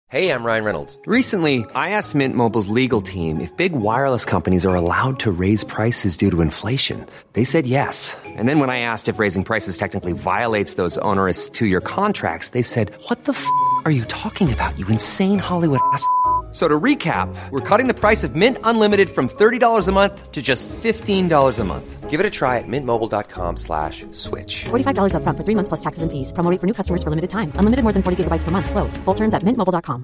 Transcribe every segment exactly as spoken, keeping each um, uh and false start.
Hey, I'm Ryan Reynolds. Recently, I asked Mint Mobile's legal team if big wireless companies are allowed to raise prices due to inflation. They said yes. And then when I asked if raising prices technically violates those onerous two-year contracts, they said, what the f*** are you talking about, you insane Hollywood ass f- So to recap, we're cutting the price of Mint Unlimited from thirty dollars a month to just fifteen dollars a month. Give it a try at mintmobile.com slash switch. forty-five dollars up front for three months plus taxes and fees. Promo rate for new customers for limited time. Unlimited more than forty gigabytes per month. Slows full terms at mint mobile dot com.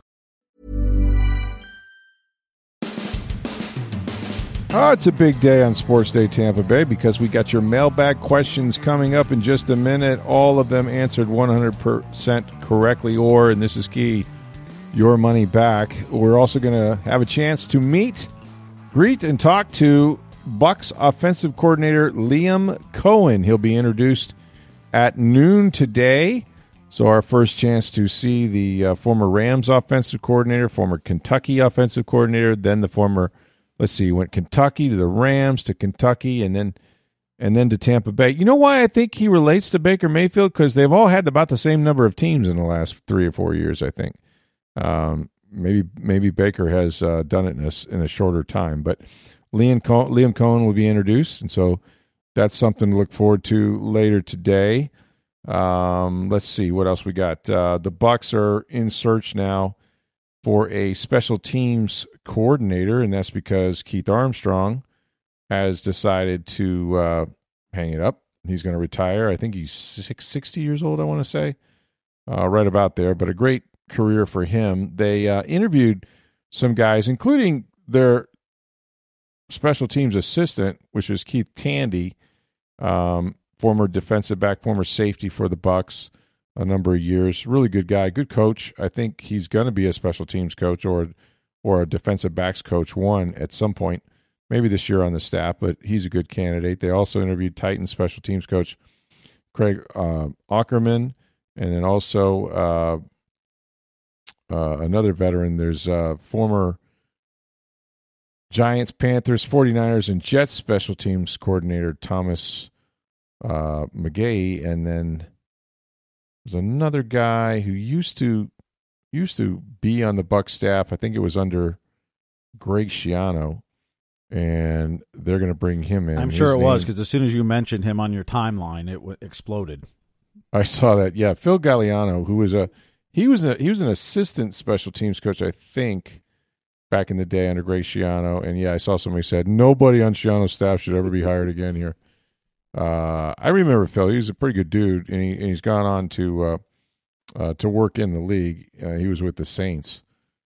Oh, it's a big day on Sports Day Tampa Bay because we got your mailbag questions coming up in just a minute. All of them answered one hundred percent correctly, or, and this is key, your money back. We're also going to have a chance to meet, greet, and talk to Bucs offensive coordinator Liam Cohen. He'll be introduced at noon today. So our first chance to see the uh, former Rams offensive coordinator, former Kentucky offensive coordinator, then the former, let's see, went Kentucky to the Rams to Kentucky and then and then to Tampa Bay. You know why I think he relates to Baker Mayfield? Because they've all had about the same number of teams in the last three or four years, I think. Um, maybe maybe Baker has uh, done it in a, in a shorter time, but Liam Cohen, Liam Cohen will be introduced, and so that's something to look forward to later today. Um, let's see what else we got. Uh, the Bucs are in search now for a special teams coordinator, and that's because Keith Armstrong has decided to uh, hang it up. He's going to retire. I think he's six, sixty years old, I want to say, uh, right about there, but a great career for him. They uh, interviewed some guys, including their special teams assistant, which is Keith Tandy, um, former defensive back, former safety for the Bucs a number of years. Really good guy, good coach. I think he's going to be a special teams coach or or a defensive backs coach one at some point, maybe this year on the staff, but he's a good candidate. They also interviewed Titans special teams coach Craig uh, Ackerman, and then also uh, Uh, another veteran. There's uh, former Giants, Panthers, forty-niners, and Jets special teams coordinator Thomas uh, McGahee, and then there's another guy who used to used to be on the Bucs staff. I think it was under Greg Schiano, and they're going to bring him in. I'm His sure it name, was, because as soon as you mentioned him on your timeline, it w- exploded. I saw that. Yeah, Phil Galliano, who was a He was a, he was an assistant special teams coach, I think, back in the day under Greg Schiano. And, yeah, I saw somebody said, nobody on Schiano's staff should ever be hired again here. Uh, I remember Phil. He was a pretty good dude, and, he, and he's gone on to uh, uh, to work in the league. Uh, he was with the Saints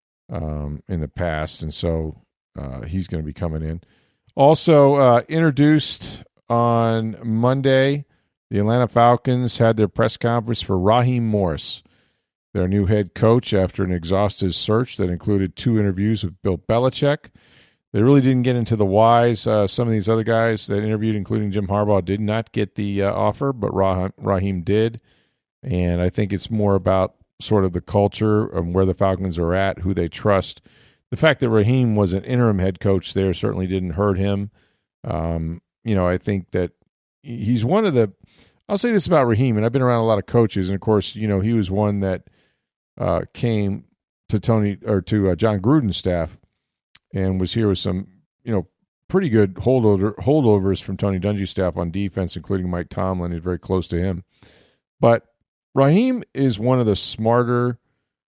um, in the past, and so uh, he's going to be coming in. Also uh, introduced on Monday, the Atlanta Falcons had their press conference for Raheem Morris, their new head coach, after an exhaustive search that included two interviews with Bill Belichick. They really didn't get into the whys. Uh, some of these other guys that interviewed, including Jim Harbaugh, did not get the uh, offer, but Rah- Raheem did. And I think it's more about sort of the culture of where the Falcons are at, who they trust. The fact that Raheem was an interim head coach there certainly didn't hurt him. Um, you know, I think that he's one of the – I'll say this about Raheem, and I've been around a lot of coaches, and, of course, you know, he was one that – Uh, came to Tony or to uh, John Gruden's staff and was here with some, you know, pretty good holdover, holdovers from Tony Dungy's staff on defense, including Mike Tomlin, who's very close to him. But Raheem is one of the smarter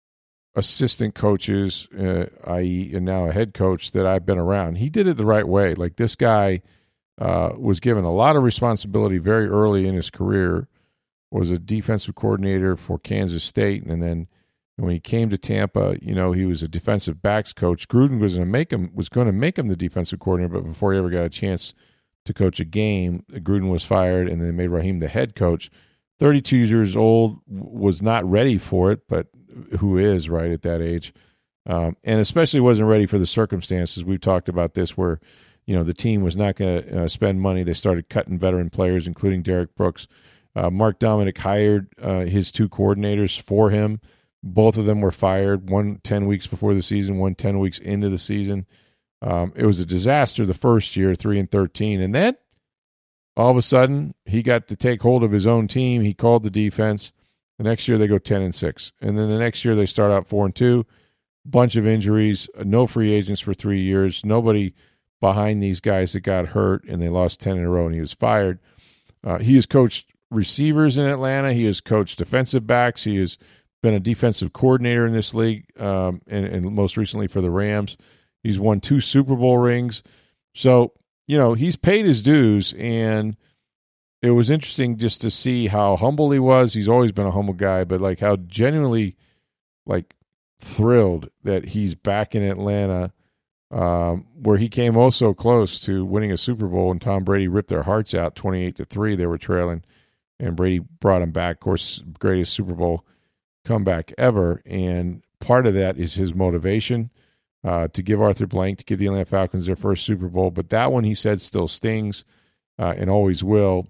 assistant coaches, uh, that is, and now a head coach that I've been around. He did it the right way. Like, this guy uh, was given a lot of responsibility very early in his career, was a defensive coordinator for Kansas State, and then when he came to Tampa, you know, he was a defensive backs coach. Gruden was going to make him was going to make him the defensive coordinator, but before he ever got a chance to coach a game, Gruden was fired, and then made Raheem the head coach. thirty-two years old, was not ready for it, but who is, right, at that age? Um, and especially wasn't ready for the circumstances. We've talked about this where, you know, the team was not going to uh, spend money. They started cutting veteran players, including Derek Brooks. Uh, Mark Dominic hired uh, his two coordinators for him. Both of them were fired, one ten weeks before the season, one ten weeks into the season. Um, it was a disaster the first year, three and thirteen. And then all of a sudden, he got to take hold of his own team. He called the defense. The next year, they go ten and six. And then the next year, they start out four and two. bunch of injuries, no free agents for three years, nobody behind these guys that got hurt, and they lost ten in a row, and he was fired. Uh, he has coached receivers in Atlanta. He has coached defensive backs. He has been a defensive coordinator in this league, um, and, and most recently for the Rams. He's won two Super Bowl rings. So, you know, he's paid his dues, and it was interesting just to see how humble he was. He's always been a humble guy, but, like, how genuinely, like, thrilled that he's back in Atlanta, um, where he came oh so close to winning a Super Bowl, and Tom Brady ripped their hearts out twenty-eight to three. They were trailing, and Brady brought him back. Of course, greatest Super Bowl comeback ever, and part of that is his motivation uh, to give Arthur Blank, to give the Atlanta Falcons their first Super Bowl. But that one, he said, still stings uh, and always will,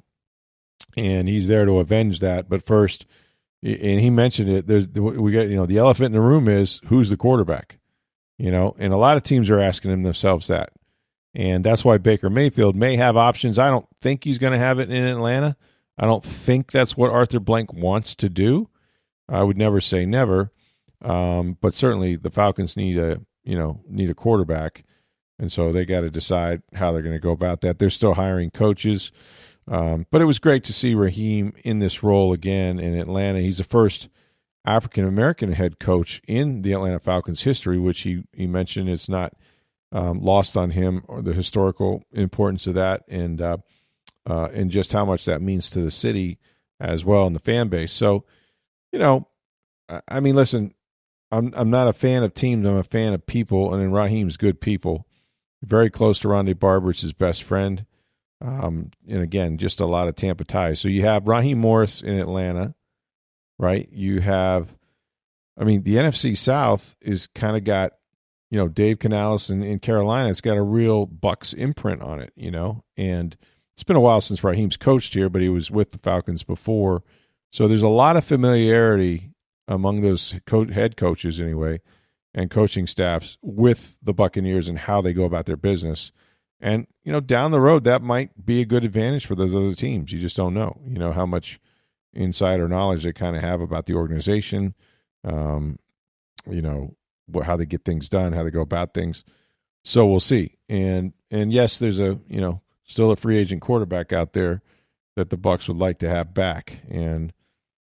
and he's there to avenge that. But first, and he mentioned it, there's we got, you know, the elephant in the room is who's the quarterback, you know, and a lot of teams are asking them themselves that, and that's why Baker Mayfield may have options. I don't think he's going to have it in Atlanta. I don't think that's what Arthur Blank wants to do. I would never say never, um, but certainly the Falcons need a you know need a quarterback, and so they got to decide how they're going to go about that. They're still hiring coaches, um, but it was great to see Raheem in this role again in Atlanta. He's the first African American head coach in the Atlanta Falcons history, which he he mentioned it's not um, lost on him, or the historical importance of that, and uh, uh, and just how much that means to the city as well and the fan base. So. You know, I mean, listen, I'm I'm not a fan of teams. I'm a fan of people, and then Raheem's good people. Very close to Rondé Barber, it's his best friend. Um, and again, just a lot of Tampa ties. So you have Raheem Morris in Atlanta, right? You have, I mean, the N F C South is kind of got, you know, Dave Canales in, in Carolina. It's got a real Bucs imprint on it, you know. And it's been a while since Raheem's coached here, but he was with the Falcons before. So there's a lot of familiarity among those co- head coaches anyway and coaching staffs with the Buccaneers and how they go about their business. And, you know, down the road, that might be a good advantage for those other teams. You just don't know, you know, how much insider knowledge they kind of have about the organization, um, you know, what, how they get things done, how they go about things. So we'll see. And, and yes, there's a, you know, still a free agent quarterback out there that the Bucs would like to have back. And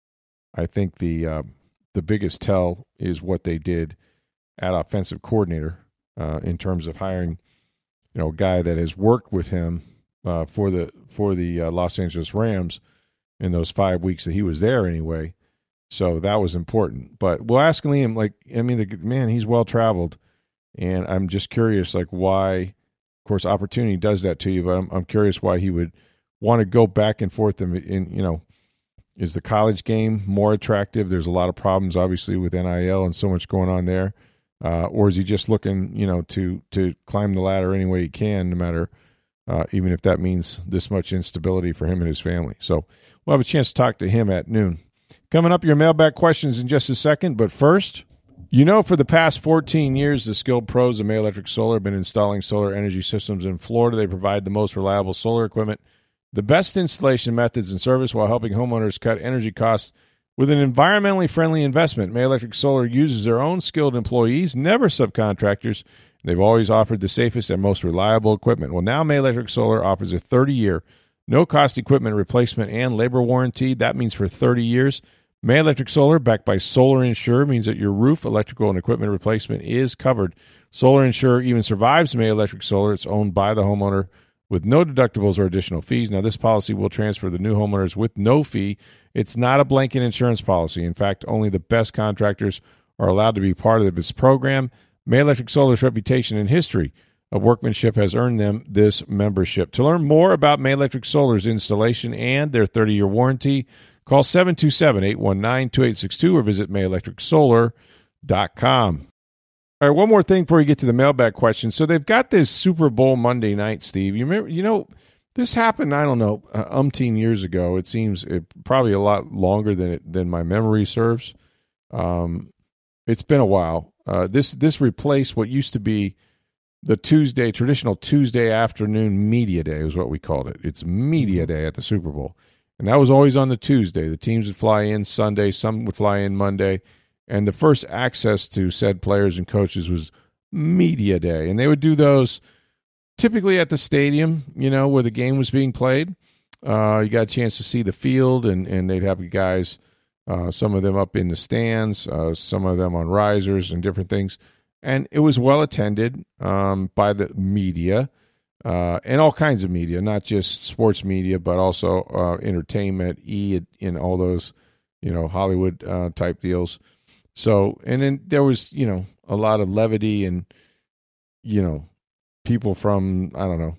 I think the uh, the biggest tell is what they did at offensive coordinator uh, in terms of hiring, you know, a guy that has worked with him uh, for the for the uh, Los Angeles Rams in those five weeks that he was there anyway. So that was important. But we'll ask Liam, like, I mean, the man, he's well traveled, and I'm just curious, like, why. Of course, opportunity does that to you, but I'm, I'm curious why he would want to go back and forth in, in you know. Is the college game more attractive? There's a lot of problems, obviously, with N I L and so much going on there. Uh, or is he just looking, you know, to to climb the ladder any way he can, no matter, uh, even if that means this much instability for him and his family? So we'll have a chance to talk to him at noon. Coming up, your mailbag questions in just a second. But first, you know, for the past fourteen years, the skilled pros of May Electric Solar have been installing solar energy systems in Florida. They provide the most reliable solar equipment, the best installation methods and service, while helping homeowners cut energy costs with an environmentally friendly investment. May Electric Solar uses their own skilled employees, never subcontractors. They've always offered the safest and most reliable equipment. Well, now May Electric Solar offers a thirty-year, no-cost equipment replacement and labor warranty. That means for thirty years. May Electric Solar, backed by Solar Insure, means that your roof, electrical, and equipment replacement is covered. Solar Insure even survives May Electric Solar. It's owned by the homeowner with no deductibles or additional fees. Now, this policy will transfer the new homeowners with no fee. It's not a blanket insurance policy. In fact, only the best contractors are allowed to be part of this program. May Electric Solar's reputation and history of workmanship has earned them this membership. To learn more about May Electric Solar's installation and their thirty-year warranty, call seven two seven, eight one nine, two eight six two or visit may electric solar dot com. All right, one more thing before we get to the mailbag question. So they've got this Super Bowl Monday night, Steve. You remember, you know, this happened, I don't know, uh, umpteen years ago. It seems it, probably a lot longer than it, than my memory serves. Um, it's been a while. Uh, this this replaced what used to be the Tuesday, traditional Tuesday afternoon media day is what we called it. It's media day at the Super Bowl. And that was always on the Tuesday. The teams would fly in Sunday. Some would fly in Monday. And the first access to said players and coaches was media day. And they would do those typically at the stadium, you know, where the game was being played. Uh, you got a chance to see the field, and, and they'd have guys, uh, some of them up in the stands, uh, some of them on risers and different things. And it was well attended um, by the media uh, and all kinds of media, not just sports media, but also uh, entertainment, E, and all those, you know, Hollywood uh, type deals. So, and then there was, you know, a lot of levity and, you know, people from, I don't know,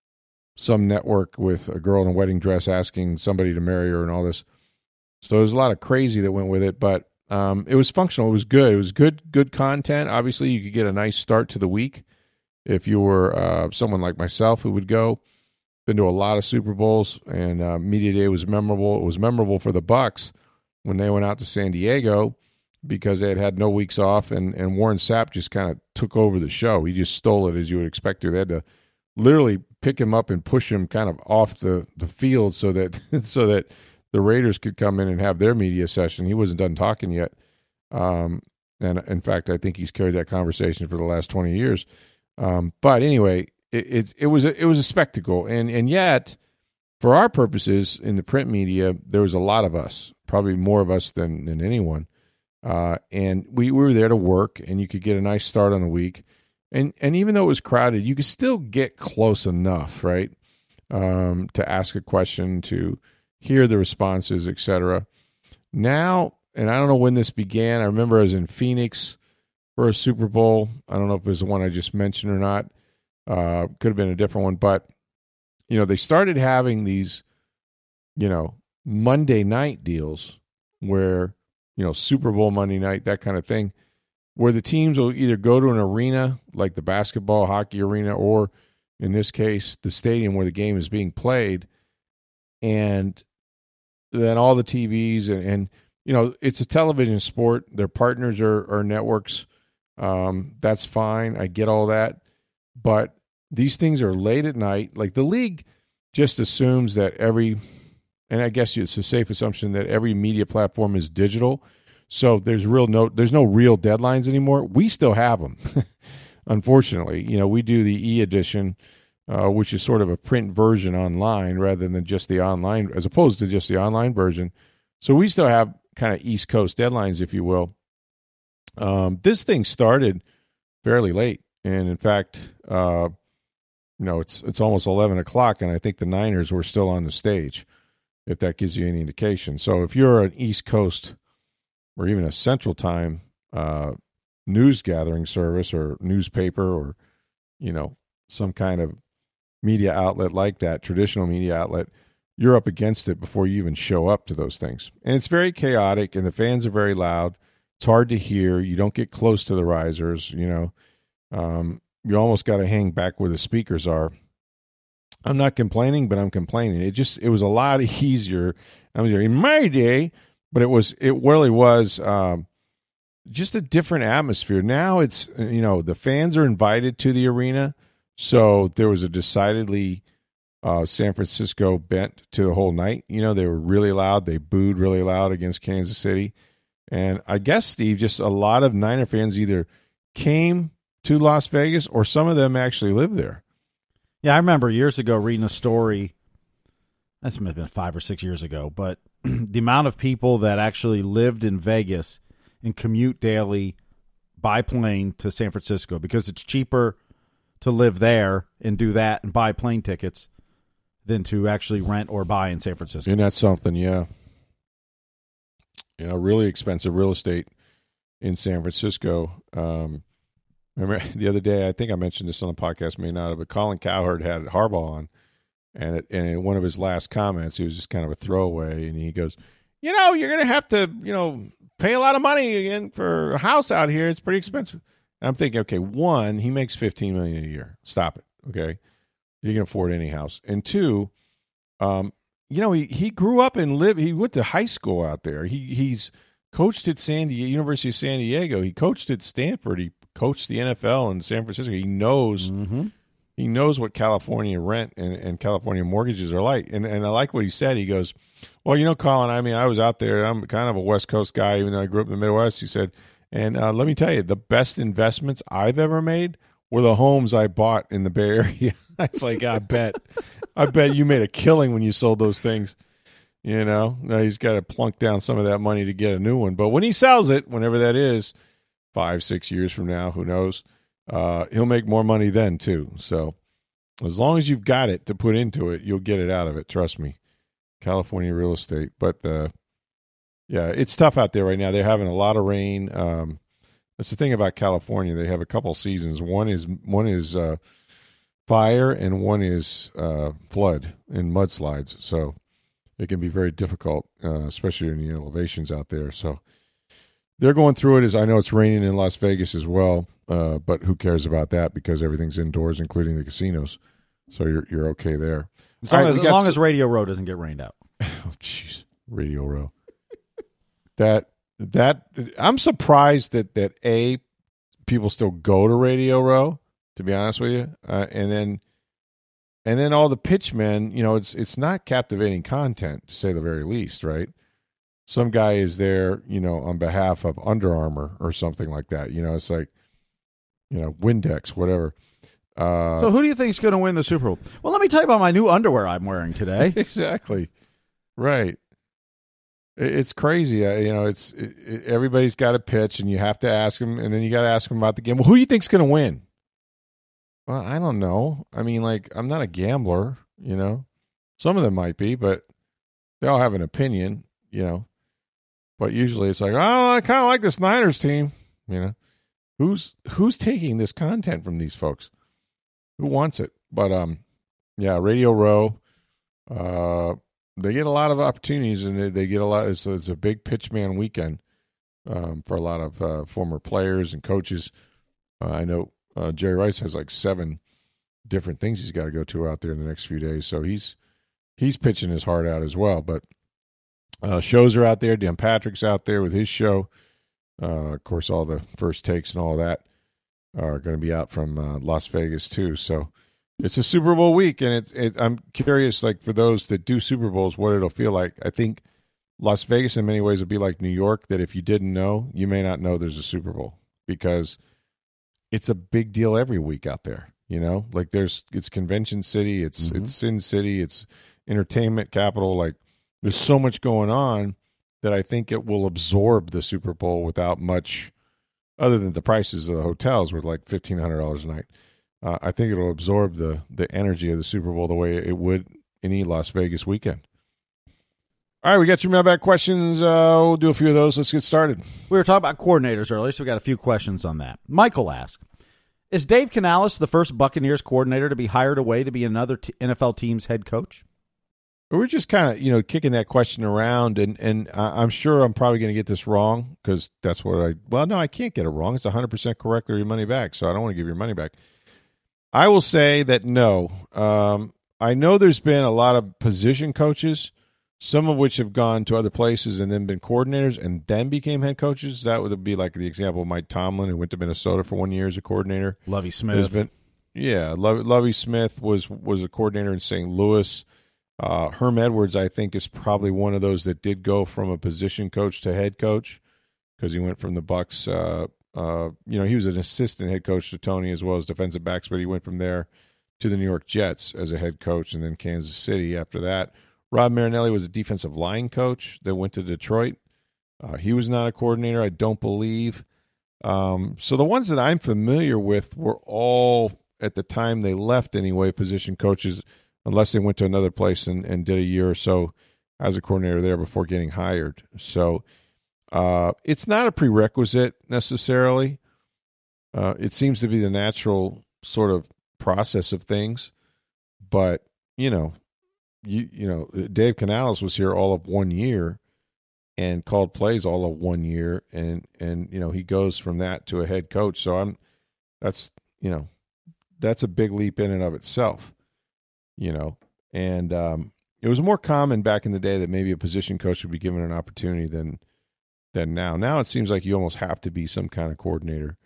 some network with a girl in a wedding dress asking somebody to marry her and all this. So there was a lot of crazy that went with it, but um, it was functional. It was good. It was good, good content. Obviously, you could get a nice start to the week if you were uh, someone like myself who would go. Been to a lot of Super Bowls, and uh, Media Day was memorable. It was memorable for the Bucs when they went out to San Diego, because they had had no weeks off, and, and Warren Sapp just kind of took over the show. He just stole it, as you would expect to. They had to literally pick him up and push him kind of off the, the field so that so that the Raiders could come in and have their media session. He wasn't done talking yet. Um, and, in fact, I think he's carried that conversation for the last twenty years. Um, but anyway, it, it, it, was a, it was a spectacle. And, and yet, for our purposes in the print media, there was a lot of us, probably more of us than, than anyone. Uh, and we, we were there to work, and you could get a nice start on the week. And and even though it was crowded, you could still get close enough, right, um, to ask a question, to hear the responses, et cetera. Now, and I don't know when this began. I remember I was in Phoenix for a Super Bowl. I don't know if it was the one I just mentioned or not. Uh, could have been a different one. But, you know, they started having these, you know, Monday night deals where, you know, Super Bowl Monday night, that kind of thing, where the teams will either go to an arena like the basketball, hockey arena, or in this case, the stadium where the game is being played. And then all the T Vs and, and you know, it's a television sport. Their partners are, are networks. Um, that's fine. I get all that. But these things are late at night. Like, the league just assumes that every, and I guess it's a safe assumption that every media platform is digital. So there's real no, there's no real deadlines anymore. We still have them, unfortunately. You know, we do the e-edition, uh, which is sort of a print version online rather than just the online, as opposed to just the online version. So we still have kind of East Coast deadlines, if you will. Um, this thing started fairly late, and in fact, uh, you know, it's it's almost eleven o'clock, and I think the Niners were still on the stage, if that gives you any indication. So if you're an East Coast or even a Central Time uh, news gathering service or newspaper, or, you know, some kind of media outlet like that, traditional media outlet, you're up against it before you even show up to those things. And it's very chaotic, and the fans are very loud. It's hard to hear. You don't get close to the risers, you know. Um, you almost got to hang back where the speakers are. I'm not complaining, but I'm complaining. It just, it was a lot easier. I mean, in my day, but it was, it really was um, just a different atmosphere. Now it's, you know, the fans are invited to the arena. So there was a decidedly uh, San Francisco bent to the whole night. You know, they were really loud. They booed really loud against Kansas City. And I guess, Steve, just a lot of Niner fans either came to Las Vegas or some of them actually lived there. Yeah, I remember years ago reading a story. That's might have been five or six years ago, but the amount of people that actually lived in Vegas and commute daily by plane to San Francisco, because it's cheaper to live there and do that and buy plane tickets than to actually rent or buy in San Francisco. And that's something, yeah. You know, really expensive real estate in San Francisco. Um, remember the other day, I think I mentioned this on the podcast, may not have, but Colin Cowherd had Harbaugh on. And, it, and in one of his last comments, he was just kind of a throwaway, and he goes, you know, you're going to have to, you know, pay a lot of money again for a house out here. It's pretty expensive. And I'm thinking, okay, one, he makes fifteen million dollars a year. Stop it, okay? You can afford any house. And two, um, you know, he, he grew up and lived, he went to high school out there. He He's coached at San Diego, University of San Diego. He coached at Stanford. He coached the N F L in San Francisco. He knows mm-hmm. he knows what California rent and, and California mortgages are like. And and I like what he said. He goes, well, you know, Colin, I mean, I was out there. I'm kind of a West Coast guy, even though I grew up in the Midwest. He said, and uh, let me tell you, the best investments I've ever made were the homes I bought in the Bay Area. It's like, I bet. I bet you made a killing when you sold those things. You know, now he's got to plunk down some of that money to get a new one. But when he sells it, whenever that is, five, six years from now, who knows, uh, he'll make more money then, too. So as long as you've got it to put into it, you'll get it out of it. Trust me. California real estate. But, uh, yeah, it's tough out there right now. They're having a lot of rain. Um, that's the thing about California. They have a couple seasons. One is one is uh, fire, and one is uh, flood and mudslides. So it can be very difficult, uh, especially in the elevations out there. So they're going through it. As I know it's raining in Las Vegas as well, uh, but who cares about that because everything's indoors, including the casinos. So you're you're okay there. As long, right, as, as, long as Radio Row doesn't get rained out. Oh, jeez, Radio Row. that that I'm surprised that that a people still go to Radio Row. To be honest with you, uh, and then and then all the pitchmen, you know, it's it's not captivating content to say the very least, right? Some guy is there, you know, on behalf of Under Armour or something like that. You know, it's like, you know, Windex, whatever. Uh, so who do you think is going to win the Super Bowl? Well, let me tell you about my new underwear I'm wearing today. Exactly. Right. It, it's crazy. Uh, you know, it's it, it, everybody's got a pitch, and you have to ask them, and then you got to ask them about the game. Well, who do you think's going to win? Well, I don't know. I mean, like, I'm not a gambler, you know. Some of them might be, but they all have an opinion, you know. But usually it's like, oh, I kind of like this Niners team, you know. Who's who's taking this content from these folks? Who wants it? But, um, yeah, Radio Row, uh, they get a lot of opportunities, and they, they get a lot. It's, it's a big pitchman weekend um, for a lot of uh, former players and coaches. Uh, I know uh, Jerry Rice has like seven different things he's got to go to out there in the next few days, so he's he's pitching his heart out as well. But uh, shows are out there. Dan Patrick's out there with his show. Uh, of course, all the first takes and all that are going to be out from uh, Las Vegas too. So it's a Super Bowl week, and it's. It, I'm curious, like for those that do Super Bowls, what it'll feel like. I think Las Vegas, in many ways, will be like New York. That if you didn't know, you may not know there's a Super Bowl because it's a big deal every week out there. You know, like there's it's Convention City, it's mm-hmm. it's Sin City, it's entertainment capital. Like there's so much going on that I think it will absorb the Super Bowl without much, other than the prices of the hotels were like fifteen hundred dollars a night. Uh, I think it'll absorb the the energy of the Super Bowl the way it would any Las Vegas weekend. All right, we got your mailbag questions. Uh, we'll do a few of those. Let's get started. We were talking about coordinators earlier, so we got a few questions on that. Michael asked, is Dave Canales the first Buccaneers coordinator to be hired away to be another t- N F L team's head coach? We're just kind of, you know, kicking that question around, and, and I'm sure I'm probably going to get this wrong because that's what I – well, no, I can't get it wrong. It's one hundred percent correct or your money back, so I don't want to give your money back. I will say that no. Um, I know there's been a lot of position coaches, some of which have gone to other places and then been coordinators and then became head coaches. That would be like the example of Mike Tomlin, who went to Minnesota for one year as a coordinator. Lovie Smith. Been, yeah, Lovie, Lovie Smith was, was a coordinator in Saint Louis. Uh, Herm Edwards, I think, is probably one of those that did go from a position coach to head coach because he went from the Bucs. Uh, uh, you know, he was an assistant head coach to Tony as well as defensive backs, but he went from there to the New York Jets as a head coach and then Kansas City after that. Rob Marinelli was a defensive line coach that went to Detroit. Uh, he was not a coordinator, I don't believe. Um, so the ones that I'm familiar with were all, at the time they left anyway, position coaches, unless they went to another place and, and did a year or so as a coordinator there before getting hired. So uh, it's not a prerequisite necessarily. Uh, it seems to be the natural sort of process of things. But, you know, you you know, Dave Canales was here all of one year and called plays all of one year. And, and you know, he goes from that to a head coach. So I'm that's, you know, that's a big leap in and of itself. You know, and um, it was more common back in the day that maybe a position coach would be given an opportunity than than now. Now it seems like you almost have to be some kind of coordinator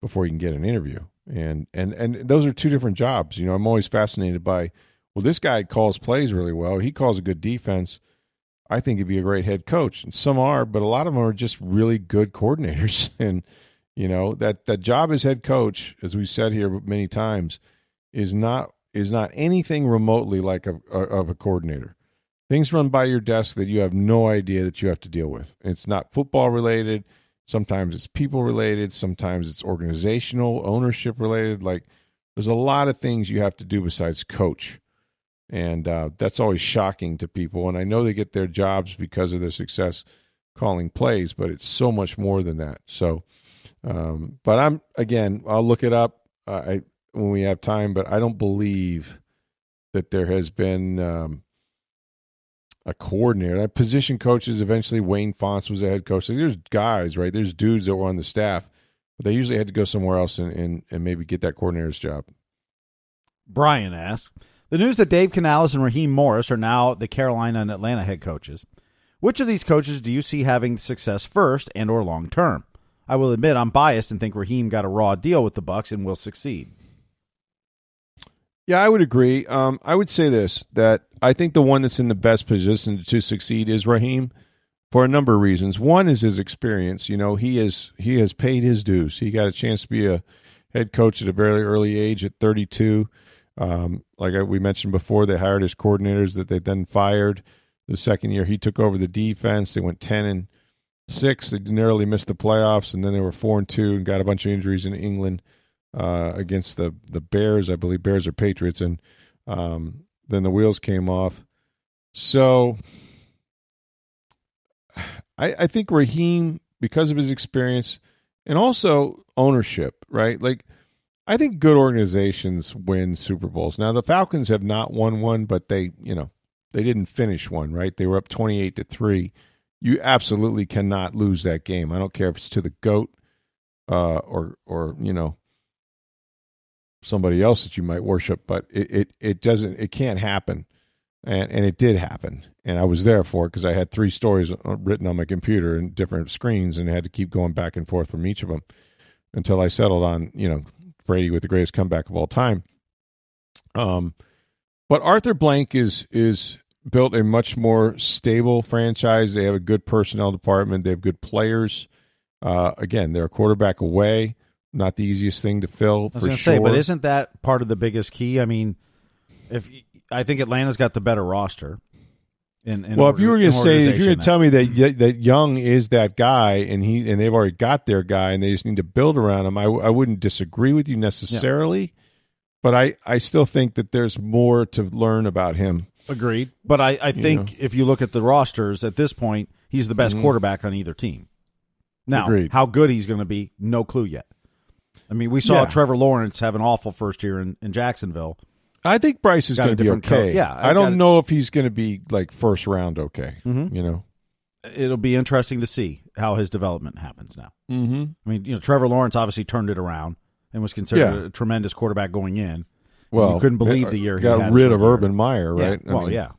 before you can get an interview. And and and those are two different jobs. You know, I'm always fascinated by, well, this guy calls plays really well. He calls a good defense. I think he'd be a great head coach. And some are, but a lot of them are just really good coordinators. And, you know, that, that job as head coach, as we said here many times, is not is not anything remotely like a, a of a coordinator. Things run by your desk that you have no idea that you have to deal with. It's not football related. Sometimes it's people related. Sometimes it's organizational, ownership related. Like, there's a lot of things you have to do besides coach. And uh, that's always shocking to people. And I know they get their jobs because of their success calling plays, but it's so much more than that. So, um, but I'm, again, I'll look it up uh, I, when we have time, but I don't believe that there has been um, a coordinator. That position coaches, eventually Wayne Fonts was a head coach. So there's guys, right? There's dudes that were on the staff, but they usually had to go somewhere else and, and, and maybe get that coordinator's job. Brian asks, the news that Dave Canales and Raheem Morris are now the Carolina and Atlanta head coaches. Which of these coaches do you see having success first and or long term? I will admit I'm biased and think Raheem got a raw deal with the Bucs and will succeed. Yeah, I would agree. Um, I would say this, that I think the one that's in the best position to succeed is Raheem for a number of reasons. One is his experience. You know, he is he has paid his dues. He got a chance to be a head coach at a very early age at thirty-two. Um, like we mentioned before, they hired his coordinators that they then fired. The second year he took over the defense. They went ten and six. They narrowly missed the playoffs, and then they were four and two and got a bunch of injuries in England. Uh, against the, the Bears, I believe Bears or Patriots, and um, then the wheels came off. So I, I think Raheem, because of his experience and also ownership, right? Like, I think good organizations win Super Bowls. Now, the Falcons have not won one, but they, you know, they didn't finish one, right? They were up twenty-eight to three. You absolutely cannot lose that game. I don't care if it's to the GOAT uh, or, or, you know, somebody else that you might worship, but it, it, it doesn't, it can't happen. And, and it did happen. And I was there for it because I had three stories written on my computer and different screens and had to keep going back and forth from each of them until I settled on, you know, Brady with the greatest comeback of all time. Um, but Arthur Blank is, is built a much more stable franchise. They have a good personnel department. They have good players. Uh, again, they're a quarterback away. Not the easiest thing to fill, I was for gonna sure. say, but isn't that part of the biggest key? I mean, if I think Atlanta's got the better roster. In, in well, if you were going to say, if you're going that. to tell me that that Young is that guy, and he and they've already got their guy, and they just need to build around him, I, I wouldn't disagree with you necessarily. Yeah. But I, I still think that there's more to learn about him. Agreed. But I, I think you know. if you look at the rosters at this point, he's the best mm-hmm. quarterback on either team. Now, Agreed. How good he's going to be, no clue yet. I mean, we saw yeah. Trevor Lawrence have an awful first year in, in Jacksonville. I think Bryce is going to be okay. Coach. Yeah, I, I don't know if he's going to be like first round okay. Mm-hmm. You know, it'll be interesting to see how his development happens now. Mm-hmm. I mean, you know, Trevor Lawrence obviously turned it around and was considered yeah. a tremendous quarterback going in. Well, you couldn't believe the year he got had rid of Urban Meyer, right? Yeah. Well, I mean, yeah.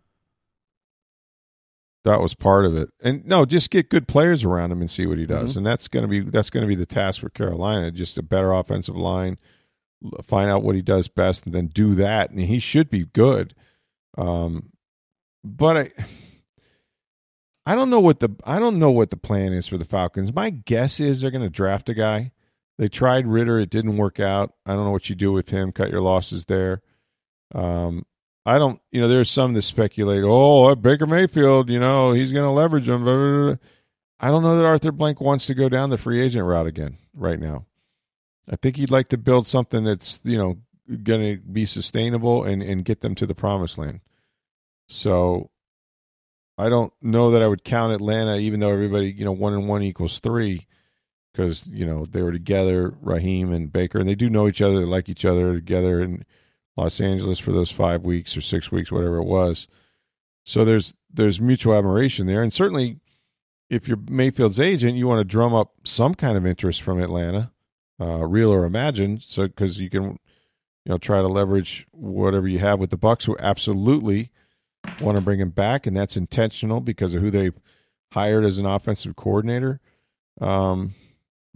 That was part of it. And no, just get good players around him and see what he does. Mm-hmm. And that's going to be that's going to be the task for Carolina, just a better offensive line, find out what he does best and then do that. And he should be good. Um, but I I don't know what the I don't know what the plan is for the Falcons. My guess is they're going to draft a guy. They tried Ritter, it didn't work out. I don't know what you do with him, cut your losses there. Um I don't, you know, there's some that speculate, oh, Baker Mayfield, you know, he's going to leverage him. Blah, blah, blah. I don't know that Arthur Blank wants to go down the free agent route again right now. I think he'd like to build something that's, you know, going to be sustainable and, and get them to the promised land. So I don't know that I would count Atlanta, even though everybody, you know, one and one equals three, because, you know, they were together, Raheem and Baker, and they do know each other, they like each other together, and Los Angeles for those five weeks or six weeks, whatever it was. So there's there's mutual admiration there. And certainly if you're Mayfield's agent, you want to drum up some kind of interest from Atlanta, uh, real or imagined, so because you can, you know, try to leverage whatever you have with the Bucs, who absolutely want to bring him back, and that's intentional because of who they hired as an offensive coordinator. Um,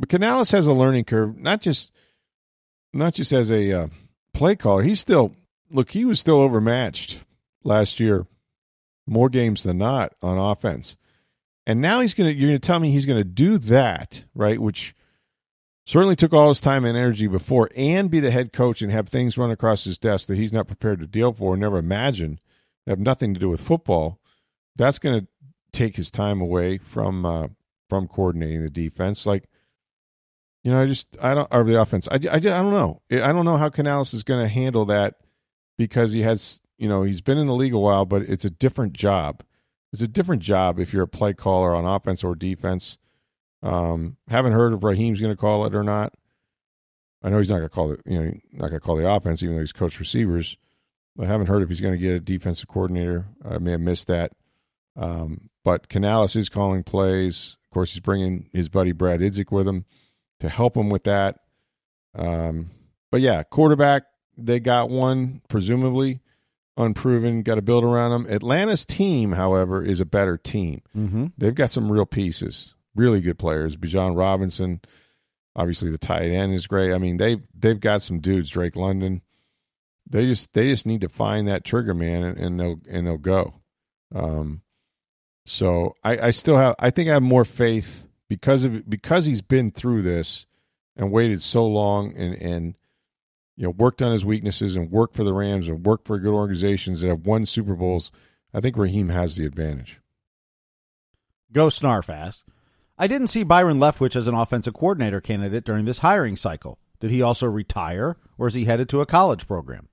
But Canales has a learning curve, not just not just as a uh, play caller. He's still look. He was still overmatched last year, more games than not on offense. And now he's gonna. You're gonna tell me he's gonna do that, right? Which certainly took all his time and energy before, and be the head coach and have things run across his desk that he's not prepared to deal for, never imagined, have nothing to do with football. That's gonna take his time away from uh, from coordinating the defense. Like, you know, I just I don't or the offense. I, I, I don't know. I don't know how Canales is going to handle that because he has, you know, he's been in the league a while, but it's a different job. It's a different job if you're a play caller on offense or defense. Um, haven't heard if Raheem's going to call it or not. I know he's not going to call it. You know, not going to call the offense, even though he's coached receivers. I haven't heard if he's going to get a defensive coordinator. I may have missed that. Um, but Canales is calling plays. Of course, he's bringing his buddy Brad Idzik with him to help him with that. Um, but yeah, quarterback, they got one, presumably unproven, got to build around him. Atlanta's team, however, is a better team. Mm-hmm. They've got some real pieces, really good players. Bijan Robinson, obviously the tight end is great. I mean, they've, they've got some dudes, Drake London. They just they just need to find that trigger man, and, and they'll and they'll go. Um, so I, I still have I think I have more faith because of because he's been through this and waited so long and and you know worked on his weaknesses and worked for the Rams and worked for good organizations that have won Super Bowls. I think Raheem has the advantage. Go Snarf asks, I didn't see Byron Leftwich as an offensive coordinator candidate during this hiring cycle. Did he also retire, or is he headed to a college program?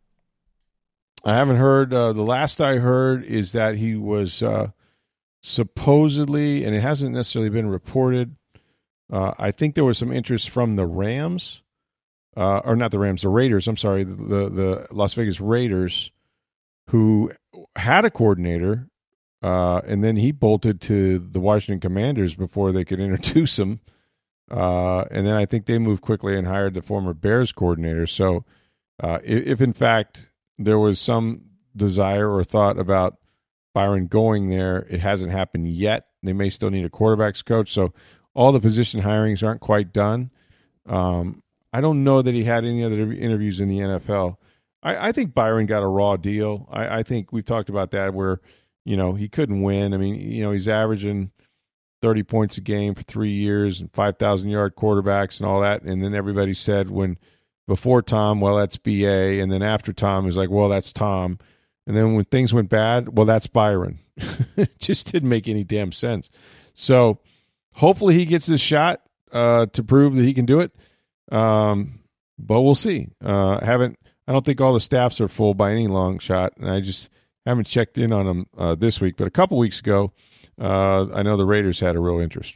I haven't heard. Uh, the last I heard is that he was uh, supposedly, and it hasn't necessarily been reported, uh, I think there was some interest from the Rams, uh, or not the Rams, the Raiders, I'm sorry, the, the, the Las Vegas Raiders, who had a coordinator, uh, and then he bolted to the Washington Commanders before they could introduce him. Uh, and then I think they moved quickly and hired the former Bears coordinator. So uh, if, if, in fact, there was some desire or thought about Byron going there, it hasn't happened yet. They may still need a quarterbacks coach. So all the position hirings aren't quite done. Um, I don't know that he had any other interviews in the N F L. I, I think Byron got a raw deal. I, I think we've talked about that where, you know, he couldn't win. I mean, you know, he's averaging thirty points a game for three years and five thousand yard quarterbacks and all that. And then everybody said when before Tom, well, that's B A. And then after Tom, is like, well, that's Tom. And then when things went bad, well, that's Byron. It just didn't make any damn sense. So hopefully he gets his shot uh, to prove that he can do it. Um, but we'll see. Uh, haven't I don't think all the staffs are full by any long shot. And I just haven't checked in on them uh, this week. But a couple weeks ago, Uh, I know the Raiders had a real interest.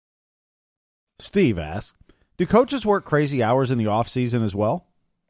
Steve asks, do coaches work crazy hours in the off season as well?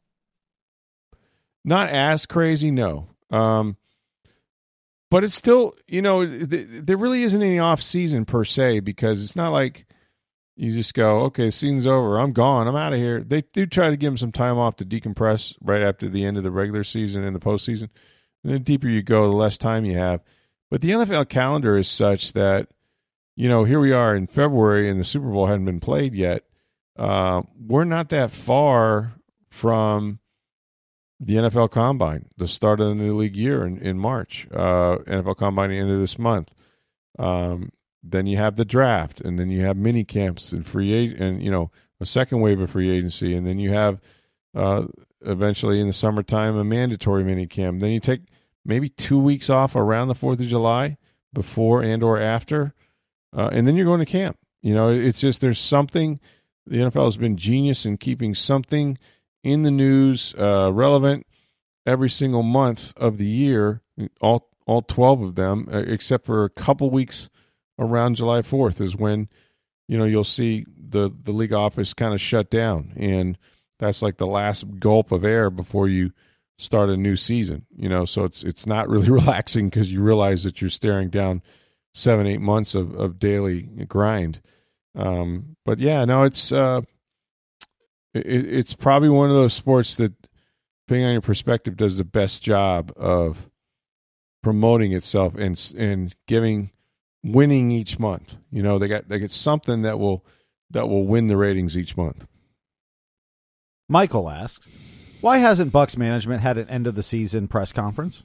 Not as crazy, no. Um, but it's still, you know, th- there really isn't any off season per se because it's not like you just go, okay, season's over, I'm gone, I'm out of here. They do try to give them some time off to decompress right after the end of the regular season and the postseason. And the deeper you go, the less time you have. But the N F L calendar is such that, you know, here we are in February and the Super Bowl hadn't been played yet. Uh, we're not that far from the N F L Combine, the start of the new league year in, in March. Uh, N F L Combine at the end of this month. Um, then you have the draft, and then you have mini camps and free agent, and, you know, a second wave of free agency. And then you have uh, eventually in the summertime a mandatory mini camp. Then you take maybe two weeks off around the fourth of July before and or after, uh, and then you're going to camp. You know, it's just there's something. The N F L has been genius in keeping something in the news uh, relevant every single month of the year, all all twelve of them, except for a couple weeks around July fourth is when, you know, you'll see the, the league office kind of shut down, and that's like the last gulp of air before you start a new season, you know, so it's it's not really relaxing because you realize that you're staring down seven, eight months of, of daily grind. Um, but yeah, no, it's uh, it, it's probably one of those sports that, depending on your perspective, does the best job of promoting itself and and giving winning each month. You know, they got they get something that will that will win the ratings each month. Michael asks, why hasn't Bucs management had an end-of-the-season press conference?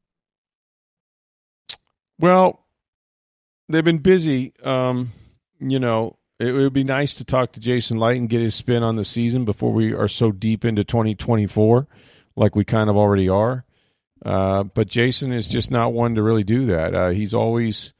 Well, they've been busy. Um, you know, it would be nice to talk to Jason Light and get his spin on the season before we are so deep into twenty twenty-four, like we kind of already are. Uh, but Jason is just not one to really do that. Uh, he's always,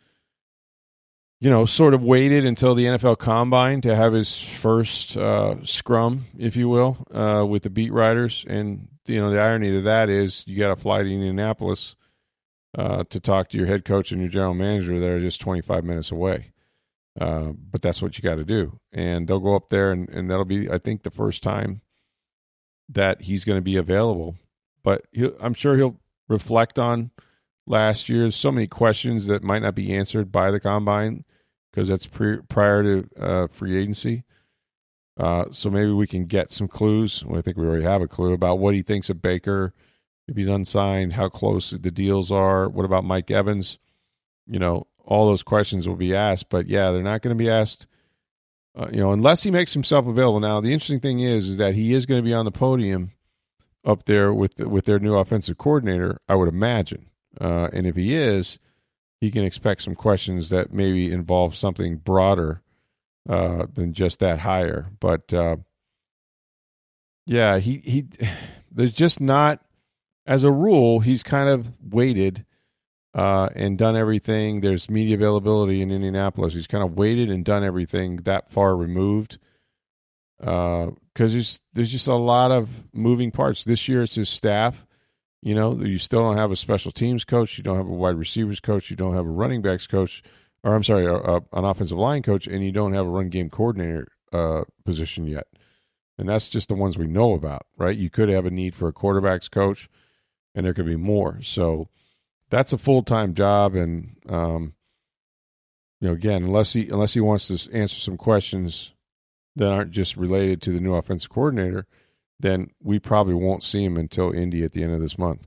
you know, sort of waited until the N F L Combine to have his first uh, scrum, if you will, uh, with the beat writers. And, you know, the irony of that is you got to fly to Indianapolis uh, to talk to your head coach and your general manager that are just twenty-five minutes away. Uh, but that's what you got to do. And they'll go up there, and, and that'll be, I think, the first time that he's going to be available. But he'll, I'm sure he'll reflect on last year's so many questions that might not be answered by the Combine because that's pre- prior to uh, free agency. Uh, so maybe we can get some clues. Well, I think we already have a clue about what he thinks of Baker, if he's unsigned, how close the deals are. What about Mike Evans? You know, all those questions will be asked. But, yeah, they're not going to be asked, uh, you know, unless he makes himself available. Now, the interesting thing is, is that he is going to be on the podium up there with with their new offensive coordinator, I would imagine. Uh, and if he is, he can expect some questions that maybe involve something broader uh, than just that hire. But, uh, yeah, he, he there's just not, as a rule, he's kind of waited uh, and done everything. There's media availability in Indianapolis. He's kind of waited and done everything that far removed. Because uh, there's, there's just a lot of moving parts. This year it's his staff. You know, you still don't have a special teams coach. You don't have a wide receivers coach. You don't have a running backs coach. Or I'm sorry, a, a, an offensive line coach. And you don't have a run game coordinator uh, position yet. And that's just the ones we know about, right? You could have a need for a quarterbacks coach, and there could be more. So that's a full-time job. And, um, you know, again, unless he unless he wants to answer some questions that aren't just related to the new offensive coordinator, then we probably won't see him until Indy at the end of this month.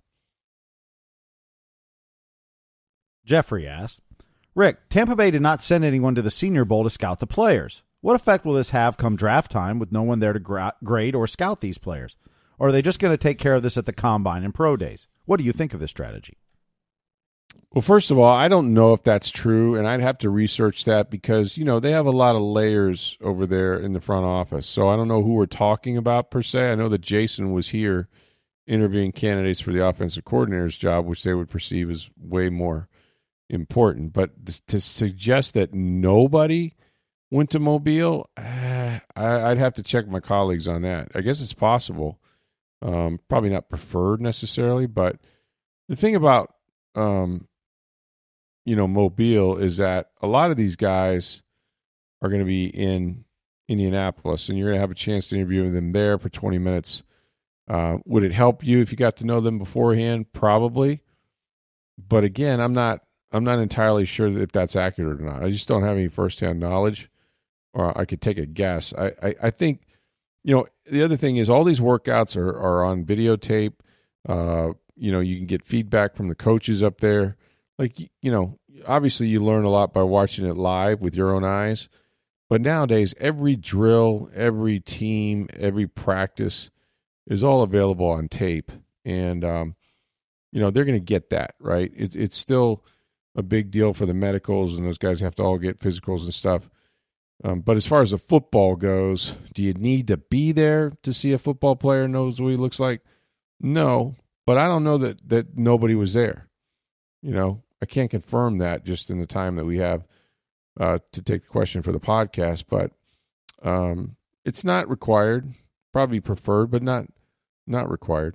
Jeffrey asked, Rick, Tampa Bay did not send anyone to the Senior Bowl to scout the players. What effect will this have come draft time with no one there to gra- grade or scout these players? Or are they just going to take care of this at the Combine and Pro Days? What do you think of this strategy? Well, first of all, I don't know if that's true, and I'd have to research that because, you know, they have a lot of layers over there in the front office. So I don't know who we're talking about per se. I know that Jason was here interviewing candidates for the offensive coordinator's job, which they would perceive as way more important. But th- to suggest that nobody went to Mobile, uh, I, I'd have to check my colleagues on that. I guess it's possible. Um, probably not preferred necessarily, but the thing about um, you know, Mobile is that a lot of these guys are going to be in Indianapolis, and you're going to have a chance to interview them there for twenty minutes. Uh, would it help you if you got to know them beforehand? Probably. But again, I'm not I'm not entirely sure if that's accurate or not. I just don't have any firsthand knowledge, or I could take a guess. I, I, I think, you know, the other thing is all these workouts are, are on videotape. Uh, you know, you can get feedback from the coaches up there. Like, you know, obviously you learn a lot by watching it live with your own eyes. But nowadays, every drill, every team, every practice is all available on tape. And, um, you know, they're going to get that, right? It's it's still a big deal for the medicals, and those guys have to all get physicals and stuff. Um, but as far as the football goes, do you need to be there to see a football player knows what he looks like? No, but I don't know that, that nobody was there. You know, I can't confirm that just in the time that we have uh, to take the question for the podcast, but um, it's not required. Probably preferred, but not not required.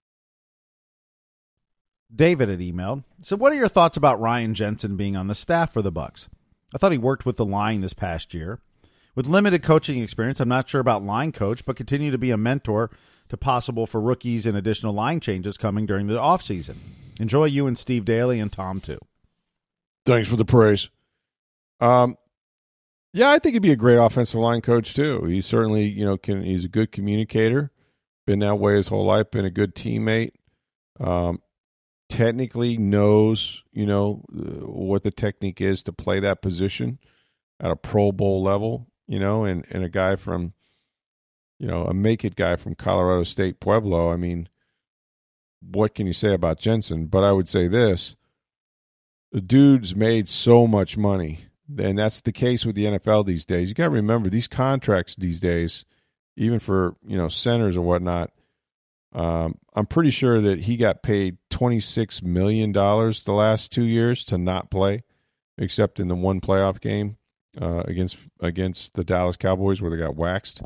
David had emailed. So what are your thoughts about Ryan Jensen being on the staff for the Bucs? I thought he worked with the line this past year. With limited coaching experience, I'm not sure about line coach, but continue to be a mentor to possible for rookies and additional line changes coming during the offseason. Enjoy you and Steve Daly and Tom, too. Thanks for the praise. Um, yeah, I think he'd be a great offensive line coach, too. He certainly, you know, can. He's a good communicator, been that way his whole life, been a good teammate. Um, technically knows, you know, uh, what the technique is to play that position at a Pro Bowl level. you know, and, and a guy from, you know, a make-it guy from Colorado State Pueblo. I mean, what can you say about Jensen? But I would say this. The dude's made so much money, and that's the case with the N F L these days. You got to remember, these contracts these days, even for, you know, centers or whatnot, um, I'm pretty sure that he got paid twenty-six million dollars the last two years to not play, except in the one playoff game uh, against against the Dallas Cowboys where they got waxed.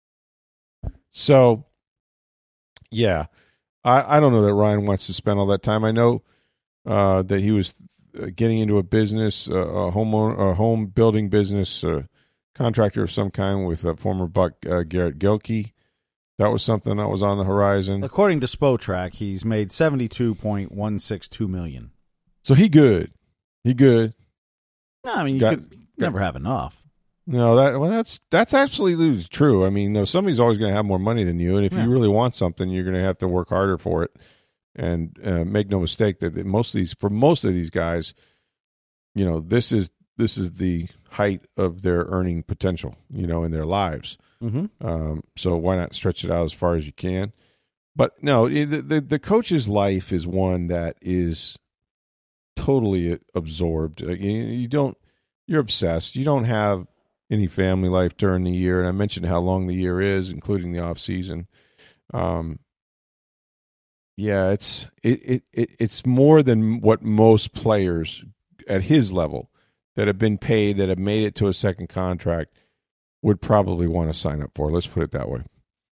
So, yeah, I, I don't know that Ryan wants to spend all that time. I know uh, that he was getting into a business, uh, a home a home building business, uh, contractor of some kind with a former Buck uh, Garrett Gilkey. That was something that was on the horizon. According to Spotrac, he's made seventy-two point one six two million dollars. So he good. He good. No, I mean, you got, could got, never have enough. No, that well, that's that's absolutely true. I mean, no, somebody's always going to have more money than you, and if yeah. you really want something, you're going to have to work harder for it. And uh, make no mistake that most of these, for most of these guys, you know, this is this is the height of their earning potential, you know, in their lives. Mm-hmm. Um, so why not stretch it out as far as you can? But no, the, the the coach's life is one that is totally absorbed. You, you don't, you're obsessed. You don't have any family life during the year. And I mentioned how long the year is, including the off season. Um, yeah, it's it, it it it's more than what most players at his level that have been paid, that have made it to a second contract, would probably want to sign up for. Let's put it that way.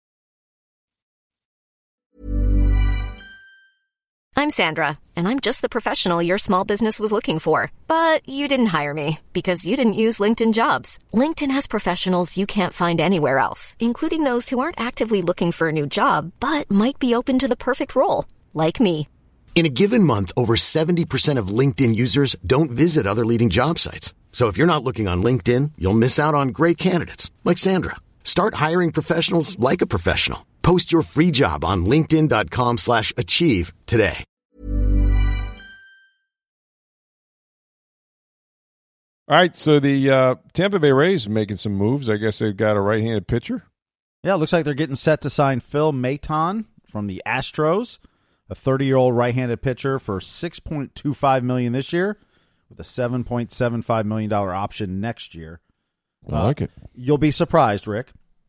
I'm Sandra, and I'm just the professional your small business was looking for. But you didn't hire me because you didn't use LinkedIn Jobs. LinkedIn has professionals you can't find anywhere else, including those who aren't actively looking for a new job, but might be open to the perfect role, like me. In a given month, over seventy percent of LinkedIn users don't visit other leading job sites. So if you're not looking on LinkedIn, you'll miss out on great candidates like Sandra. Start hiring professionals like a professional. Post your free job on linkedin.com slash achieve today. All right, so the uh, Tampa Bay Rays are making some moves. I guess they've got a right-handed pitcher. Yeah, it looks like they're getting set to sign Phil Maton from the Astros, a thirty-year-old right-handed pitcher for six point two five million dollars this year, with a seven point seven five million dollars option next year. I like uh, it. You'll be surprised, Rick.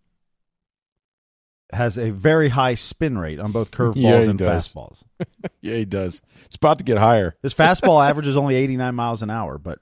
Has a very high spin rate on both curveballs yeah, and does. fastballs. Yeah, he does. It's about to get higher. His fastball average is only eighty-nine miles an hour, but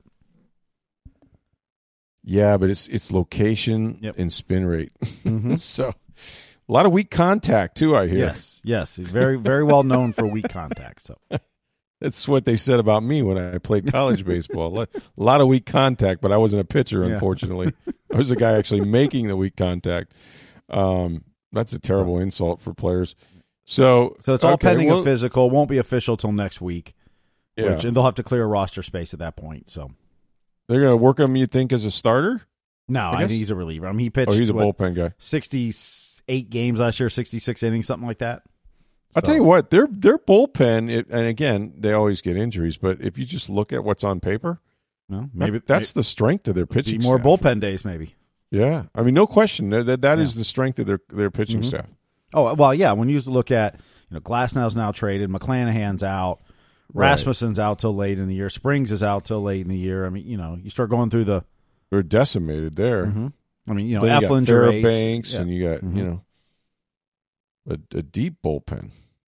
yeah, but it's it's location yep. and spin rate. Mm-hmm. So a lot of weak contact too, I hear. Yes, yes, very very well known for weak contact. So that's what they said about me when I played college baseball. A lot of weak contact, but I wasn't a pitcher, unfortunately. Yeah. I was the guy actually making the weak contact. Um, that's a terrible insult for players. So, so it's all okay, pending well, a physical. Won't be official till next week. Yeah, which, and they'll have to clear roster space at that point. So they're going to work him, you think, as a starter? No, I, I think he's a reliever. I mean, he pitched. Oh, he's a what, bullpen guy. sixty-eight games last year, sixty-six innings, something like that. I'll so. tell you what, their their bullpen, it, and again, they always get injuries, but if you just look at what's on paper, well, maybe that, that's maybe, the strength of their pitching more staff. bullpen days, maybe. Yeah, I mean, no question that that, that yeah. is the strength of their their pitching mm-hmm. staff. Oh well, yeah. When you look at, you know, Glasnow's now traded, McClanahan's out, right. Rasmussen's out till late in the year, Springs is out till late in the year. I mean, you know, you start going through the they're decimated there. Mm-hmm. I mean, you know, then Eflin, you got Banks, yeah. and you got mm-hmm. you know a, a deep bullpen.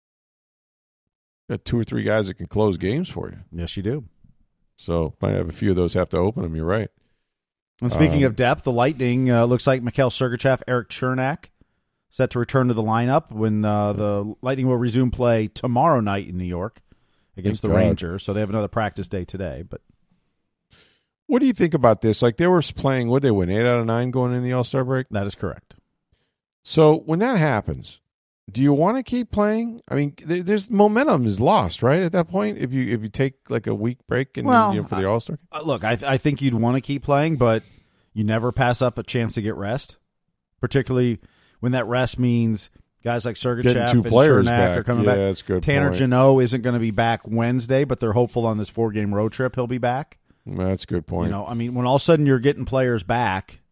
Got two or three guys that can close games for you. Yes, you do. So might have a few of those have to open them. You're right. And speaking um, of depth, the Lightning uh, looks like Mikhail Sergachev, Eric Chernak set to return to the lineup when uh, the Lightning will resume play tomorrow night in New York against the God. Rangers. So they have another practice day today. But what do you think about this? Like, they were playing, what they win, eight out of nine going in the All-Star break? That is correct. So when that happens, do you want to keep playing? I mean, there's momentum is lost, right? At that point, if you if you take like a week break and well, you know, for the All Star. Uh, look, I th- I think you'd want to keep playing, but you never pass up a chance to get rest, particularly when that rest means guys like Sergachev two and players Chernak back. are coming yeah, back. That's a good Tanner point. Jeannot isn't going to be back Wednesday, but they're hopeful on this four game road trip he'll be back. That's a good point. You know, I mean, when all of a sudden you're getting players back,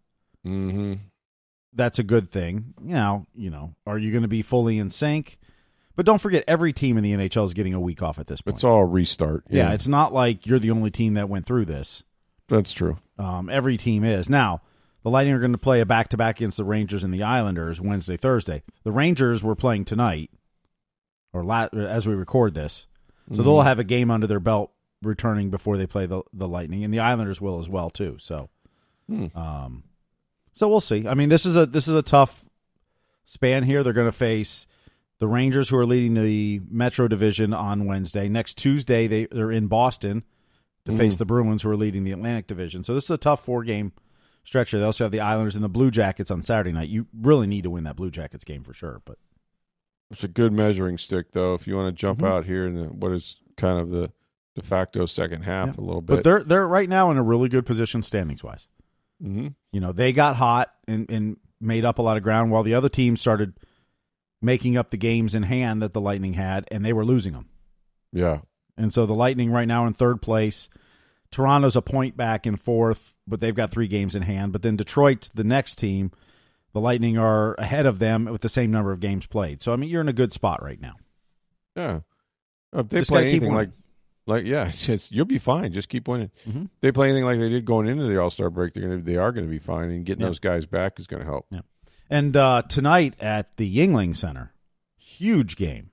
Mm-hmm. That's a good thing. Now, you know, are you going to be fully in sync? But don't forget, every team in the N H L is getting a week off at this point. It's all a restart. Yeah, yeah it's not like you're the only team that went through this. That's true. Um, every team is. Now, the Lightning are going to play a back-to-back against the Rangers and the Islanders Wednesday, Thursday. The Rangers were playing tonight, or la- as we record this. So mm-hmm. they'll have a game under their belt returning before they play the, the Lightning, and the Islanders will as well, too. So mm. um, so we'll see. I mean, this is a this is a tough span here. They're going to face the Rangers, who are leading the Metro Division on Wednesday. Next Tuesday, they, they're in Boston to mm. face the Bruins, who are leading the Atlantic Division. So this is a tough four-game stretch here. They also have the Islanders and the Blue Jackets on Saturday night. You really need to win that Blue Jackets game for sure. But it's a good measuring stick, though, if you want to jump mm-hmm. out here in the, what is kind of the de facto second half yeah. a little bit. But they're they're right now in a really good position standings-wise. Mm-hmm. You know, they got hot and, and made up a lot of ground while the other team started making up the games in hand that the Lightning had, and they were losing them. Yeah. And so the Lightning right now in third place. Toronto's a point back in fourth, but they've got three games in hand. But then Detroit's the next team. The Lightning are ahead of them with the same number of games played. So, I mean, you're in a good spot right now. Yeah. If they Just play gotta keep anything winning. like, like, yeah, it's just, you'll be fine. Just keep winning. Mm-hmm. If they play anything like they did going into the All-Star break, they're gonna, they are going to be fine, and getting yeah. those guys back is going to help. Yeah. And uh, tonight at the Yuengling Center, huge game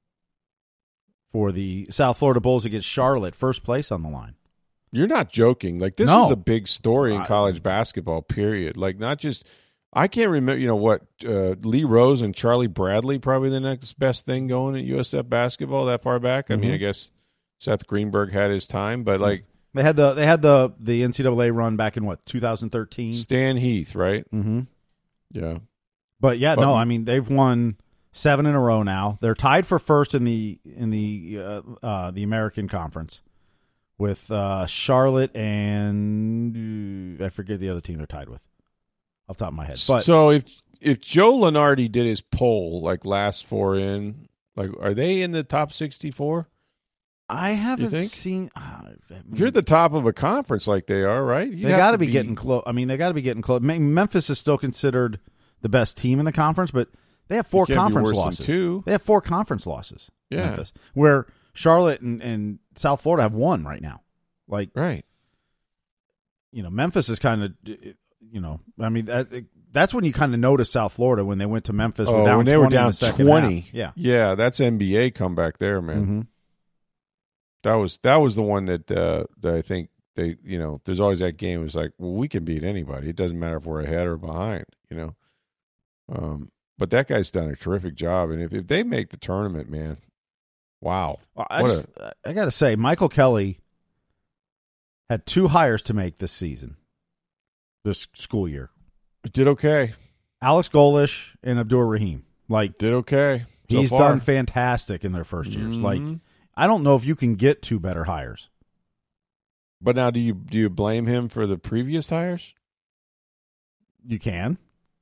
for the South Florida Bulls against Charlotte, first place on the line. You're not joking. Like, this No. is a big story in I- college basketball, period. Like, not just – I can't remember, you know, what, uh, Lee Rose and Charlie Bradley, probably the next best thing going at U S F basketball that far back. I Mm-hmm. mean, I guess Seth Greenberg had his time, but, like – They had the they had the, the N C double A run back in, what, two thousand thirteen? Stan Heath, right? Mm-hmm. Yeah. But, yeah, But- no, I mean, they've won seven in a row now. They're tied for first in the in the uh, uh, the American Conference with uh, Charlotte and uh, I forget the other team they're tied with off the top of my head. But so if if Joe Lunardi did his poll, like last four in, like are they in the top sixty-four? I haven't think? seen. Uh, I mean, If you're at the top of a conference like they are, right? they got to be getting close. I mean, they got to be getting close. Memphis is still considered the best team in the conference, but they have four It can't be conference worse than losses. two. They have four conference losses. Yeah. Memphis, where Charlotte and, and South Florida have one right now. Like, right. you know, Memphis is kind of, you know, I mean, that, that's when you kind of notice South Florida when they went to Memphis. Oh, were down when they were twenty in down the second twenty. half. Yeah. Yeah, that's N B A comeback there, man. Mm-hmm. That was that was the one that uh, that I think they, you know, there's always that game. It was like, well, we can beat anybody. It doesn't matter if we're ahead or behind, you know. Um, but that guy's done a terrific job, and if, if they make the tournament, man, wow. Well, I, What just, I got to say, Michael Kelly had two hires to make this season, this school year. Did okay. Alex Golish and Abdur Rahim. Like, Did okay. So he's far. done fantastic in their first years. Mhm. Like, I don't know if you can get two better hires. But now, do you do you blame him for the previous hires? You can.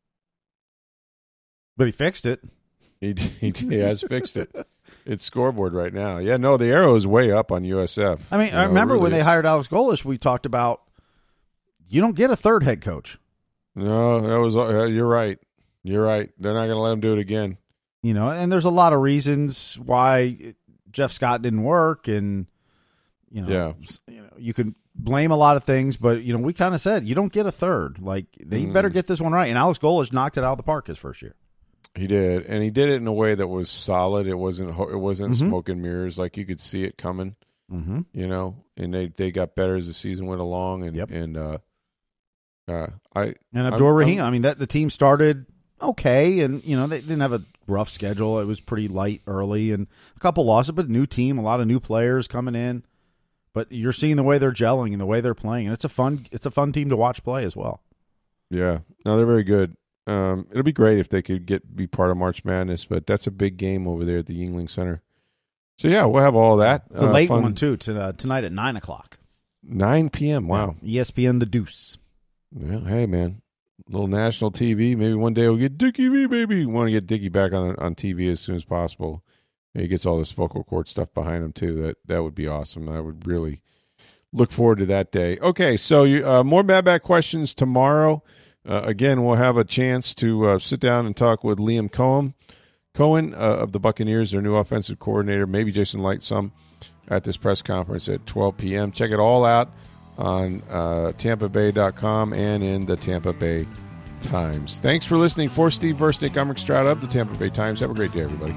But he fixed it. He he, he has fixed it. It's scoreboard right now. Yeah, no, the arrow is way up on U S F. I mean, You I know, remember really when they is. hired Alex Golish, we talked about you don't get a third head coach. No, that was. Uh, you're right. You're right. They're not going to let him do it again. You know, and there's a lot of reasons why Jeff Scott didn't work, and you know, Yeah. you know, you can blame a lot of things, but you know, we kind of said you don't get a third. Like they Mm. better get this one right. And Alex Golish knocked it out of the park his first year. He did, and he did it in a way that was solid. It wasn't. ho- It wasn't Mhm. smoke and mirrors. Like you could see it coming. Mm-hmm. You know, and they, they got better as the season went along. And Yep. and uh, uh, I And I'm- Abdur Rahim, I'm- I mean, that the team started okay, and you know they didn't have a rough schedule. It was pretty light early, and a couple losses, but new team, a lot of new players coming in. But you're seeing the way they're gelling and the way they're playing, and it's a fun it's a fun team to watch play as well. yeah, no, they're very good. Um, it'll be great if they could get be part of March Madness, but that's a big game over there at the Yuengling Center. So yeah, we'll have all that. It's a Uh, late fun- one too. To, uh, tonight at nine o'clock. nine p.m. Wow. E S P N The Deuce. Yeah, hey man, little national T V. Maybe one day we'll get Dickie V. Baby, we want to get Dickie back on on T V as soon as possible. He gets all this vocal cord stuff behind him too. That that would be awesome. I would really look forward to that day. Okay, so you, uh, more Mad Back questions tomorrow. Uh, again, we'll have a chance to uh, sit down and talk with Liam Cohen, Cohen uh, of the Buccaneers, their new offensive coordinator, maybe Jason Light some at this press conference at twelve p.m. Check it all out on uh, Tampa Bay dot com and in the Tampa Bay Times. Thanks for listening. For Steve Versnick, I'm Rick Stroud of the Tampa Bay Times. Have a great day, everybody.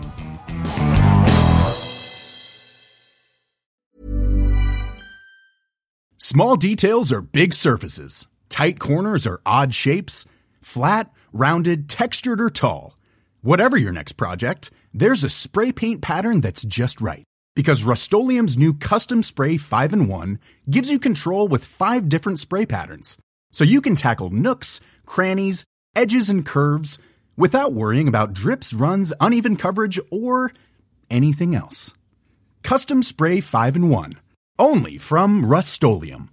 Small details are big surfaces. Tight corners are odd shapes. Flat, rounded, textured, or tall. Whatever your next project, there's a spray paint pattern that's just right. Because Rust-Oleum's new Custom Spray five in one gives you control with five different spray patterns. So you can tackle nooks, crannies, edges, and curves without worrying about drips, runs, uneven coverage, or anything else. Custom Spray five in one. Only from Rust-Oleum.